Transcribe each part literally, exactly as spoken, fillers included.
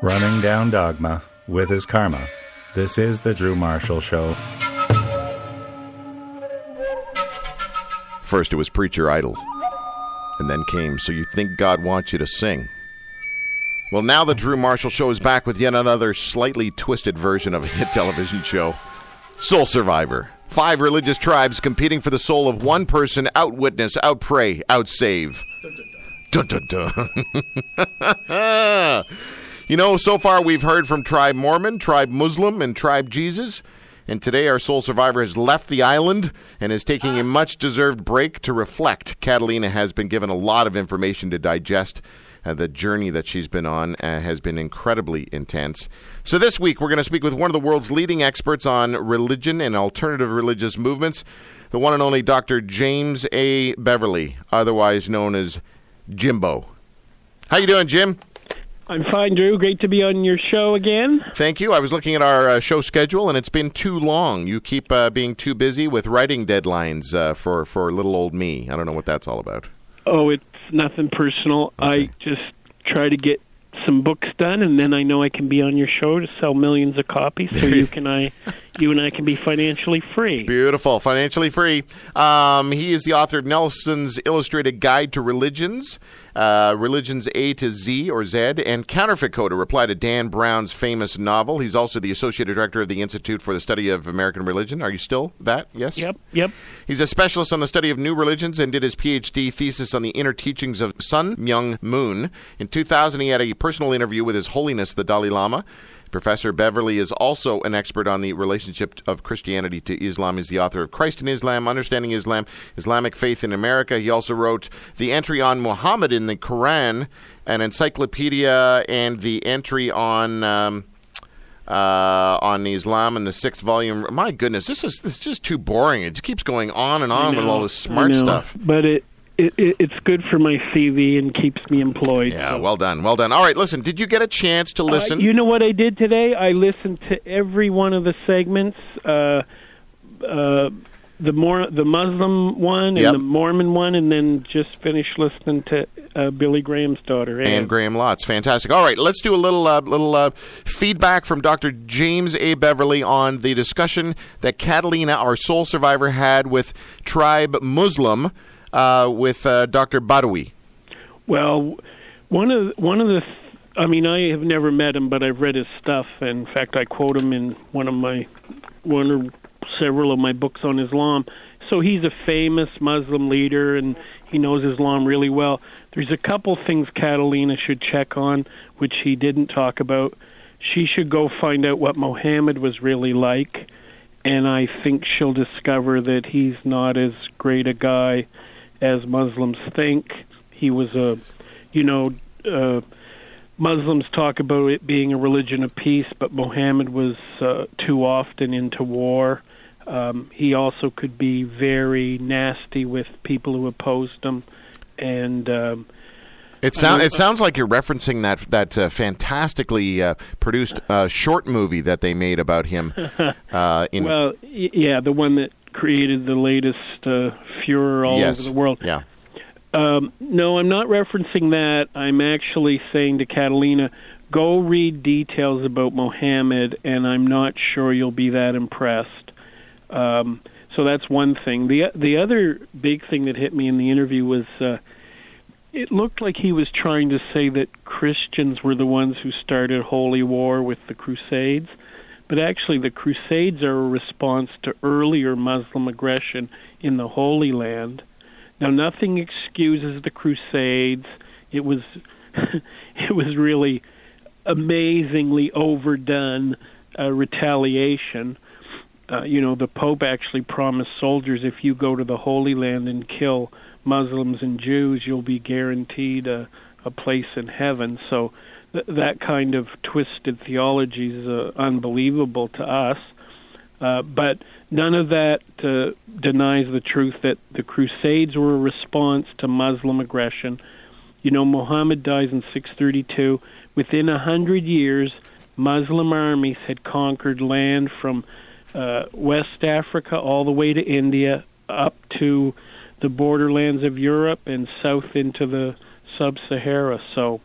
Running down dogma with his karma. This is the Drew Marshall Show. First it was Preacher Idol, and then came So You Think God Wants You to Sing. Well, now the Drew Marshall Show is back with yet another slightly twisted version of a hit television show, Soul Survivor. Five religious tribes competing for the soul of one person, out-witness, out-pray, out-save. Dun, dun, dun. You know, so far we've heard from Tribe Mormon, Tribe Muslim, and Tribe Jesus. And today our Soul Survivor has left the island and is taking a much-deserved break to reflect. Catalina has been given a lot of information to digest. Uh, the journey that she's been on uh, has been incredibly intense. So this week we're going to speak with one of the world's leading experts on religion and alternative religious movements, the one and only Doctor James A. Beverly, otherwise known as Jimbo. How you doing, Jim? I'm fine, Drew. Great to be on your show again. Thank you. I was looking at our uh, show schedule, and it's been too long. You keep uh, being too busy with writing deadlines uh, for, for little old me. I don't know what that's all about. Oh, it's nothing personal. Okay. I just try to get some books done, and then I know I can be on your show to sell millions of copies, so you can I, you and I can be financially free. Beautiful, financially free. Um, he is the author of Nelson's Illustrated Guide to Religions, uh, Religions A to Z or Z, and Counterfeit Code, a reply to Dan Brown's famous novel. He's also the Associate Director of the Institute for the Study of American Religion. Are you still that? Yes? Yep, yep. He's a specialist on the study of new religions and did his P H D thesis on the inner teachings of Sun Myung Moon. In two thousand, he had a personal interview with His Holiness the Dalai Lama. Professor Beverly is also an expert on the relationship of Christianity to Islam. He's the author of Christ in Islam, Understanding Islam, Islamic Faith in America. He also wrote the entry on Muhammad in the Quran, an encyclopedia, and the entry on um, uh, on Islam in the sixth volume. My goodness, this is this is just too boring. It keeps going on and on know, with all this smart stuff. But it It, it, it's good for my C V and keeps me employed. Yeah, so. well done, well done. All right, listen, did you get a chance to listen? Uh, you know what I did today? I listened to every one of the segments, uh, uh, the more the Muslim one and yep. the Mormon one, and then just finished listening to uh, Billy Graham's daughter. Anne. And Graham Lotz, fantastic. All right, let's do a little uh, little uh, feedback from Doctor James A. Beverly on the discussion that Catalina, our soul survivor, had with Tribe Muslim. Uh, with uh, Doctor Badawi. Well, one of one of the, th- I mean, I have never met him, but I've read his stuff. In fact, I quote him in one of my, one or several of my books on Islam. So he's a famous Muslim leader, and he knows Islam really well. There's a couple things Catalina should check on, which he didn't talk about. She should go find out what Muhammad was really like, and I think she'll discover that he's not as great a guy as Muslims think. He was a, you know, uh, Muslims talk about it being a religion of peace, but Muhammad was uh, too often into war. Um, he also could be very nasty with people who opposed him, and um, it sounds it sounds like you're referencing that that uh, fantastically uh, produced uh, short movie that they made about him. Uh, in well, y- yeah, the one that created the latest uh, furor all yes. over the world. Yeah. Um, no, I'm not referencing that. I'm actually saying to Catalina, go read details about Muhammad, and I'm not sure you'll be that impressed. Um, so that's one thing. The the other big thing that hit me in the interview was uh, it looked like he was trying to say that Christians were the ones who started holy war with the Crusades. But actually, the Crusades are a response to earlier Muslim aggression in the Holy Land. Now, nothing excuses the Crusades. It was, it was really amazingly overdone uh, retaliation. Uh, you know, the Pope actually promised soldiers, if you go to the Holy Land and kill Muslims and Jews, you'll be guaranteed a, a place in heaven. So that kind of twisted theology is uh, unbelievable to us. Uh, but none of that uh, denies the truth that the Crusades were a response to Muslim aggression. You know, Muhammad dies in six thirty-two. Within a hundred years, Muslim armies had conquered land from uh, West Africa all the way to India, up to the borderlands of Europe and south into the sub-Sahara. So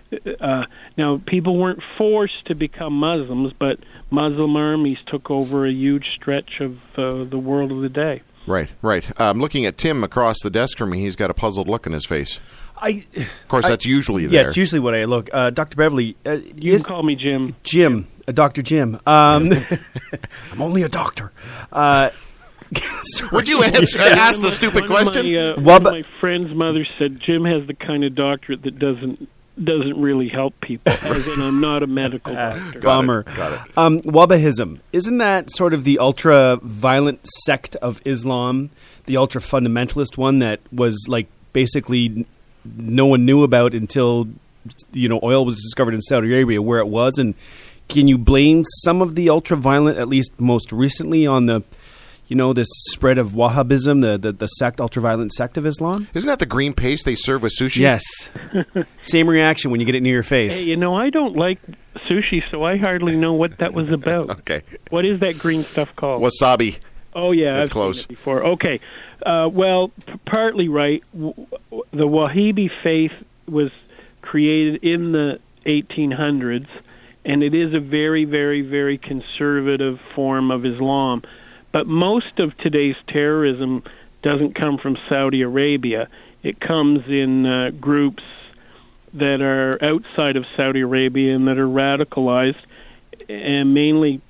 Uh, now, people weren't forced to become Muslims, but Muslim armies took over a huge stretch of uh, the world of the day. Right, right. I'm looking at Tim across the desk from me. He's got a puzzled look in his face. I, of course, I, that's usually there. Yeah, it's usually what I look. Uh, Doctor Beverly. Uh, you can call me Jim. Jim. Uh, Doctor Jim. Um, I'm only a doctor. Uh, Would you answer, ask the stupid one question? Of my, uh, Well, one but- of my friend's mother said Jim has the kind of doctorate that doesn't doesn't really help people, as in I'm not a medical doctor. Bummer. Got it. Um, Wahhabism. Isn't that sort of the ultra-violent sect of Islam, the ultra-fundamentalist one that was like basically no one knew about until, you know, oil was discovered in Saudi Arabia, where it was? And can you blame some of the ultra-violent, at least most recently, on the, you know, this spread of Wahhabism, the, the, the sect, ultra-violent sect of Islam? Isn't that the green paste they serve with sushi? Yes. Same reaction when you get it near your face. Hey, you know, I don't like sushi, so I hardly know what that was about. Okay. What is that green stuff called? Wasabi. Oh, yeah, That's I've close. seen it before. Okay. Uh, well, p- partly right. W- w- the Wahhabi faith was created in the eighteen hundreds, and it is a very, very, very conservative form of Islam. But most of today's terrorism doesn't come from Saudi Arabia. It comes in uh, groups that are outside of Saudi Arabia and that are radicalized, and mainly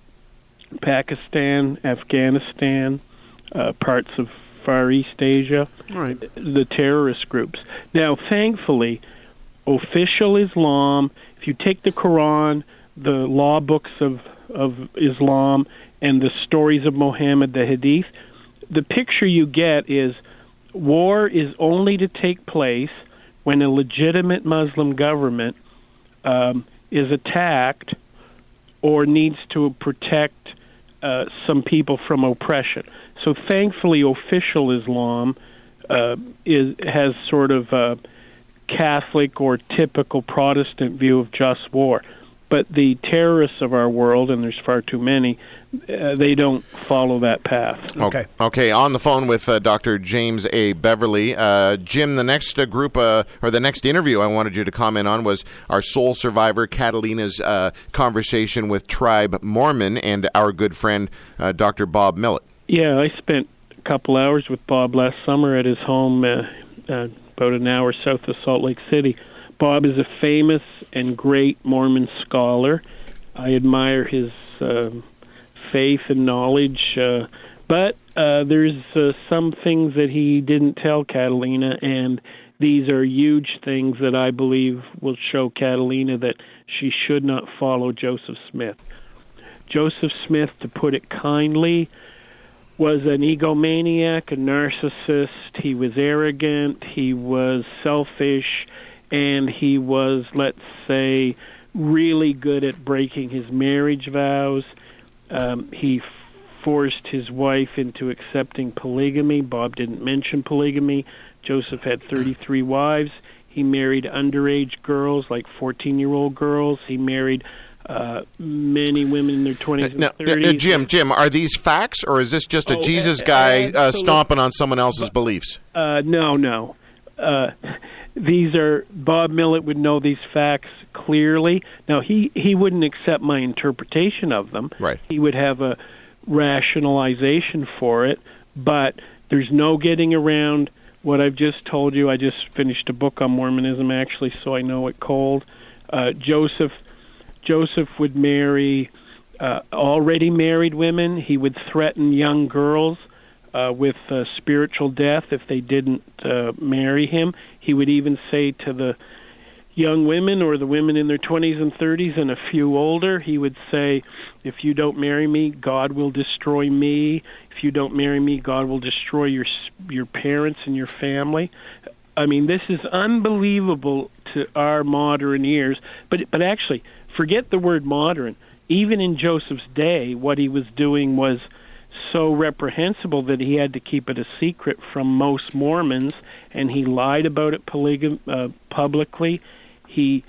Pakistan, Afghanistan, uh, parts of Far East Asia, All right. the terrorist groups. Now, thankfully, official Islam, if you take the Quran, the law books of, of Islam, and the stories of Muhammad, the Hadith, the picture you get is war is only to take place when a legitimate Muslim government um, is attacked or needs to protect uh, some people from oppression. So thankfully, official Islam uh, is has sort of a Catholic or typical Protestant view of just war. But the terrorists of our world, and there's far too many, uh, they don't follow that path. Okay. Okay, on the phone with uh, Doctor James A. Beverly. Uh, Jim, the next uh, group, uh, or the next interview I wanted you to comment on was our soul survivor, Catalina's uh, conversation with Tribe Mormon and our good friend, uh, Doctor Bob Millett. Yeah, I spent a couple hours with Bob last summer at his home uh, uh, about an hour south of Salt Lake City. Bob is a famous and great Mormon scholar. I admire his uh, faith and knowledge, uh, but uh, there's uh, some things that he didn't tell Catalina, and these are huge things that I believe will show Catalina that she should not follow Joseph Smith. Joseph Smith, to put it kindly, was an egomaniac, a narcissist. He was arrogant, he was selfish, and he was, let's say, really good at breaking his marriage vows. Um, he f- forced his wife into accepting polygamy. Bob didn't mention polygamy. Joseph had thirty-three wives. He married underage girls, like fourteen-year-old girls. He married uh, many women in their twenties and Now, thirties. uh, Jim, Jim, are these facts, or is this just a Oh, Jesus a- guy uh, absolute- stomping on someone else's beliefs? Uh, no, no. Uh, these are Bob Millett would know these facts clearly. Now he he wouldn't accept my interpretation of them. Right. He would have a rationalization for it, but there's no getting around what I've just told you. I just finished a book on Mormonism, actually, so I know it cold. Uh, Joseph Joseph would marry uh, already married women. He would threaten young girls Uh, with uh, spiritual death if they didn't uh, marry him. He would even say to the young women or the women in their twenties and thirties and a few older, he would say, if you don't marry me, God will destroy me. If you don't marry me, God will destroy your your parents and your family. I mean, this is unbelievable to our modern ears. But but actually, forget the word modern. Even in Joseph's day, what he was doing was so reprehensible that he had to keep it a secret from most Mormons, and he lied about it polygam- uh, publicly. He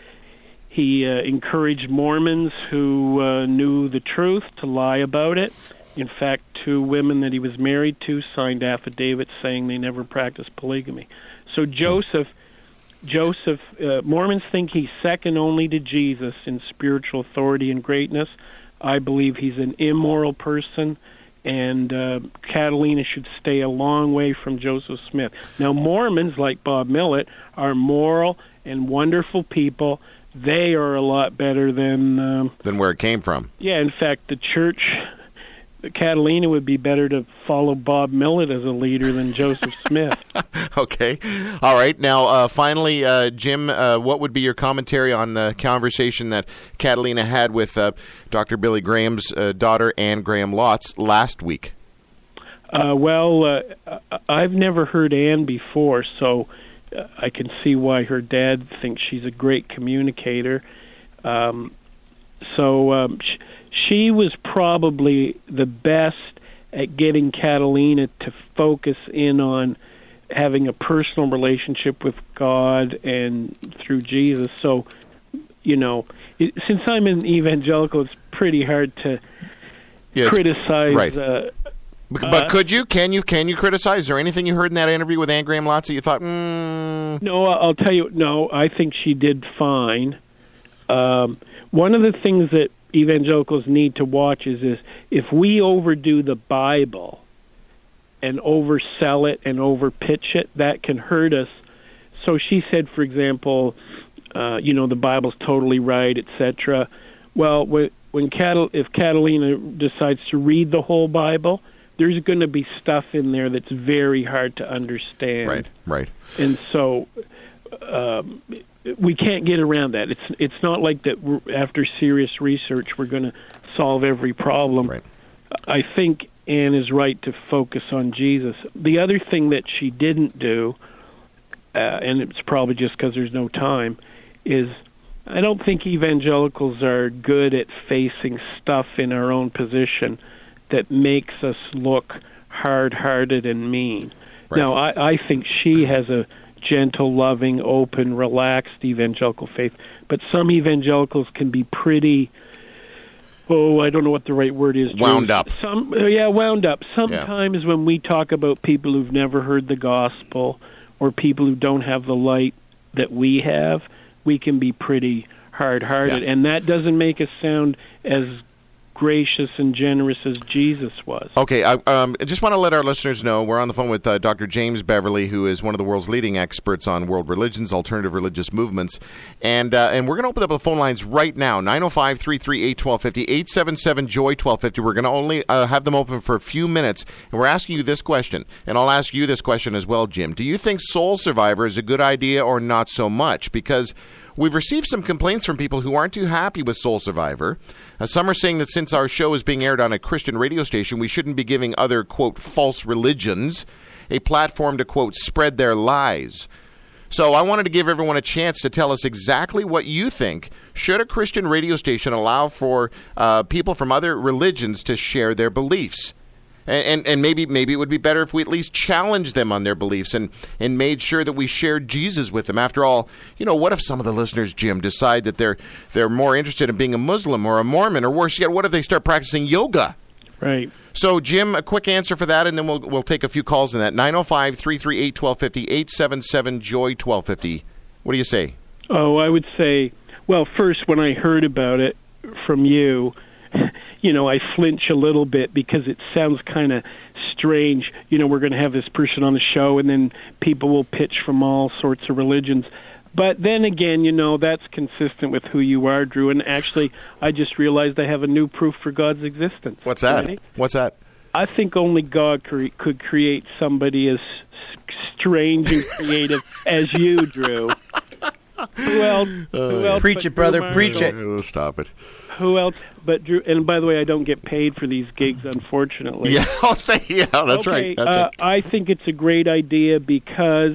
he uh, encouraged Mormons who uh, knew the truth to lie about it. In fact, two women that he was married to signed affidavits saying they never practiced polygamy. So Joseph Joseph, uh, Mormons think he's second only to Jesus in spiritual authority and greatness. I believe he's an immoral person, and uh, Catalina should stay a long way from Joseph Smith. Now, Mormons, like Bob Millett, are moral and wonderful people. They are a lot better than... Um, than where it came from. Yeah, in fact, the church... Catalina would be better to follow Bob Millett as a leader than Joseph Smith. Okay. All right. Now, uh, finally, uh, Jim, uh, what would be your commentary on the conversation that Catalina had with uh, Doctor Billy Graham's uh, daughter, Anne Graham Lotz, last week? Uh, well, uh, I've never heard Anne before, so uh, I can see why her dad thinks she's a great communicator. Um, so... Um, sh- She was probably the best at getting Catalina to focus in on having a personal relationship with God and through Jesus. So, you know, it, since I'm an evangelical, it's pretty hard to yes, criticize. Right. Uh, but, but could you? Can you? Can you criticize? Is there anything you heard in that interview with Anne Graham Lotz that you thought, mm... No, I'll tell you, no, I think she did fine. Um, one of the things that evangelicals need to watch is this: if we overdo the Bible and oversell it and overpitch it, that can hurt us. So she said, for example, uh, you know, the Bible's totally right, et cetera. Well, when, when Catal- if Catalina decides to read the whole Bible, there's going to be stuff in there that's very hard to understand. Right, right. And so... Um, we can't get around that. It's it's not like that we're, after serious research we're going to solve every problem. Right. I think Anne is right to focus on Jesus. The other thing that she didn't do, uh, and it's probably just because there's no time, is I don't think evangelicals are good at facing stuff in our own position that makes us look hard-hearted and mean. Right. Now, I, I think she has a gentle, loving, open, relaxed evangelical faith. But some evangelicals can be pretty, oh, I don't know what the right word is. Wound Drew. up. Some, yeah, wound up. Sometimes yeah. when we talk about people who've never heard the gospel or people who don't have the light that we have, we can be pretty hard-hearted. Yeah. And that doesn't make us sound as gracious and generous as Jesus was. Okay, I um, just want to let our listeners know we're on the phone with uh, Doctor James Beverly, who is one of the world's leading experts on world religions, alternative religious movements, and uh, and we're going to open up the phone lines right now, nine oh five, three three eight, one two five oh, eight seven seven, J O Y, twelve fifty. We're going to only uh, have them open for a few minutes, and we're asking you this question, and I'll ask you this question as well, Jim. Do you think Soul Survivor is a good idea or not so much? Because we've received some complaints from people who aren't too happy with Soul Survivor. Uh, some are saying that since our show is being aired on a Christian radio station, we shouldn't be giving other, quote, false religions a platform to, quote, spread their lies. So I wanted to give everyone a chance to tell us exactly what you think. Should a Christian radio station allow for uh, people from other religions to share their beliefs? And, and and maybe maybe it would be better if we at least challenged them on their beliefs and, and made sure that we shared Jesus with them. After all, you know, what if some of the listeners, Jim, decide that they're they're more interested in being a Muslim or a Mormon, or worse yet, what if they start practicing yoga? Right. So, Jim, a quick answer for that, and then we'll we'll take a few calls on that. nine oh five, three three eight, one two five oh, eight seven seven, J O Y, twelve fifty. What do you say? Oh, I would say, well, first, when I heard about it from you, you know, I flinch a little bit because it sounds kind of strange. You know, we're going to have this person on the show, and then people will pitch from all sorts of religions. But then again, you know, that's consistent with who you are, Drew. And actually, I just realized I have a new proof for God's existence. What's that? Right? What's that? I think only God cre- could create somebody as strange and creative as you, Drew. Who else? Who else Preach it, brother. Preach it. Oh, stop it. Who else but Drew? And by the way, I don't get paid for these gigs, unfortunately. Yeah, oh, thank, yeah that's okay, right. That's uh, right. I think it's a great idea because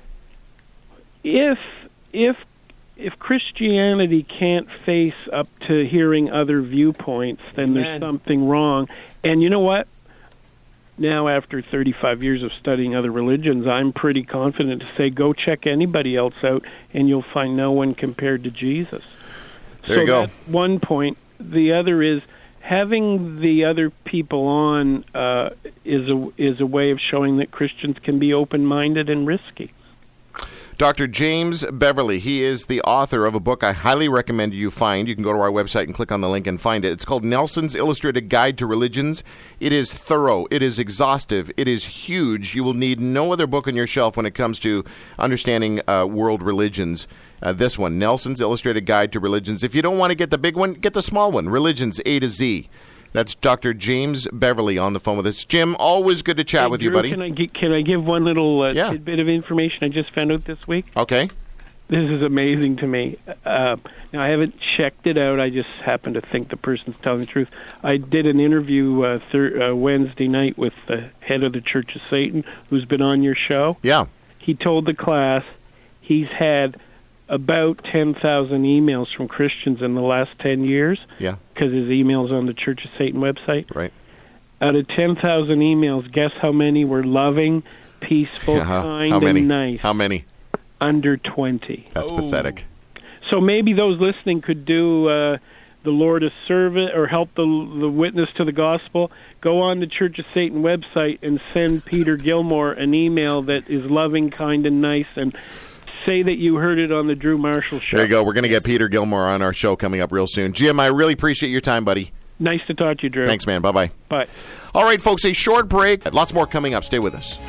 if if if Christianity can't face up to hearing other viewpoints, then Amen. There's something wrong. And you know what? Now, after thirty-five years of studying other religions, I'm pretty confident to say go check anybody else out, and you'll find no one compared to Jesus. There so you go. That's one point. The other is having the other people on uh, is a is a way of showing that Christians can be open-minded and risky. Doctor James Beverly. He is the author of a book I highly recommend you find. You can go to our website and click on the link and find it. It's called Nelson's Illustrated Guide to Religions. It is thorough. It is exhaustive. It is huge. You will need no other book on your shelf when it comes to understanding uh, world religions. Uh, this one, Nelson's Illustrated Guide to Religions. If you don't want to get the big one, get the small one, Religions A to Z. That's Doctor James Beverly on the phone with us. Jim, always good to chat hey, with Drew, you, buddy. Can I, gi- can I give one little uh, yeah. tidbit of information I just found out this week? Okay. This is amazing to me. Uh, now, I haven't checked it out. I just happen to think the person's telling the truth. I did an interview uh, thir- uh, Wednesday night with the head of the Church of Satan, who's been on your show. Yeah. He told the class he's had about ten thousand emails from Christians in the last ten years. Yeah. Because his email's on the Church of Satan website. Right. Out of ten thousand emails, guess how many were loving, peaceful, yeah, how, kind, how many? and nice? How many? Under twenty. That's oh. pathetic. So maybe those listening could do uh, the Lord a service or help the, the witness to the gospel. Go on the Church of Satan website and send Peter Gilmore an email that is loving, kind, and nice, and say that you heard it on the Drew Marshall Show. There you go. We're going to get Peter Gilmore on our show coming up real soon. Jim, I really appreciate your time, buddy. Nice to talk to you, Drew. Thanks, man. Bye-bye. Bye. All right, folks, a short break. Lots more coming up. Stay with us.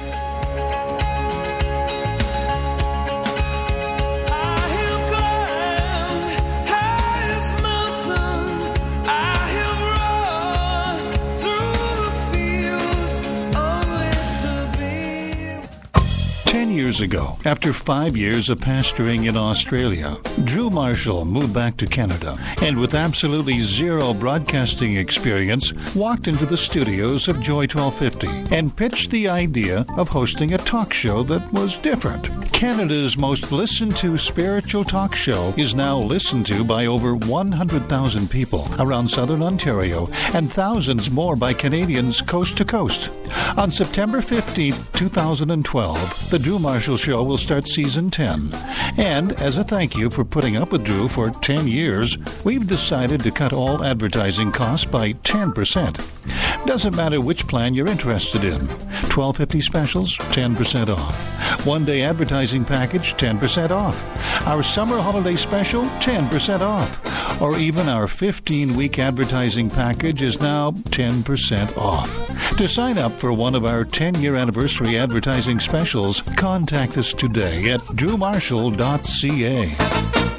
Ten years ago, after five years of pastoring in Australia, Drew Marshall moved back to Canada and with absolutely zero broadcasting experience, walked into the studios of Joy twelve fifty and pitched the idea of hosting a talk show that was different. Canada's most listened to spiritual talk show is now listened to by over one hundred thousand people around southern Ontario and thousands more by Canadians coast to coast. On September fifteenth, twenty twelve, the Drew Marshall Show will start Season ten. And as a thank you for putting up with Drew for ten years, we've decided to cut all advertising costs by ten percent. Doesn't matter which plan you're interested in. twelve fifty specials, ten percent off. One-day advertising package, ten percent off. Our summer holiday special, ten percent off. Or even our fifteen-week advertising package is now ten percent off. To sign up for one of our ten-year anniversary advertising specials, contact us today at drew marshall dot c a.